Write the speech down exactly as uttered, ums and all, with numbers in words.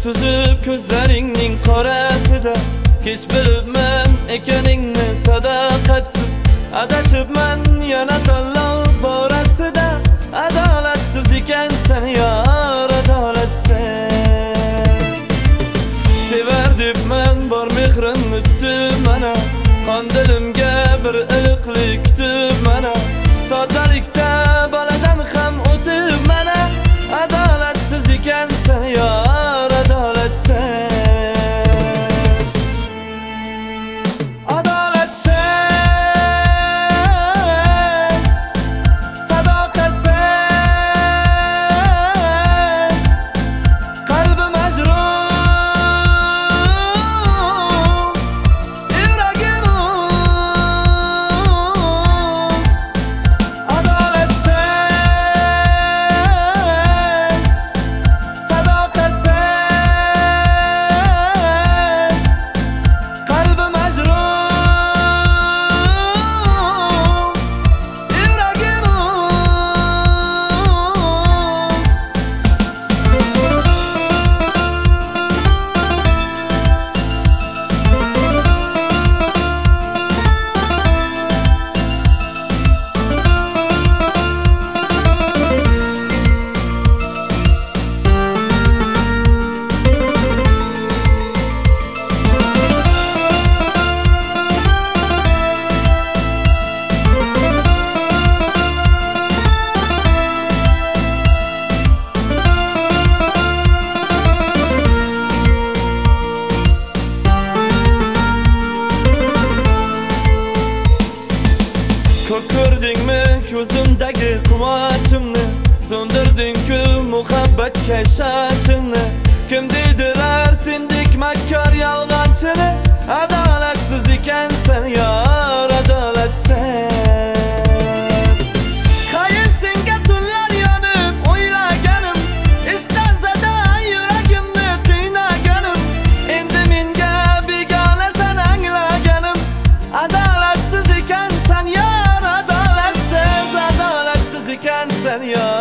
suzib ko'zlaringning qorasida kech bilibman ekaningni sadoqatsiz adashibman yana tanlov borasida adolatsiz ekansan yor adolatsiz sevar debman bor mehrimni tutib mana qon dilimga bir iliqlik kutib mana soddalikda boladan ham o'tib mana adolatsiz ekansan yor adolatsiz adolatsiz sadoqatsiz qalbi majruh yuragim uz adolatsiz sadoqatsiz qalbi majruh yuragim uz ko'rdingmi ko'zimdagi quvonchimni so'ndirding-ku muhabbatga ishonchimni kim dedilar sendek makkor yolg'onchini adolatsiz ekansan yor adolatsiz qayim senga tunlar yonib o'ylaganim ishdan zada yuragimni qiynaganim endi menga begonasan anglaganim adolatsiz ekansan yor adolatsiz adolatsiz ekansan yor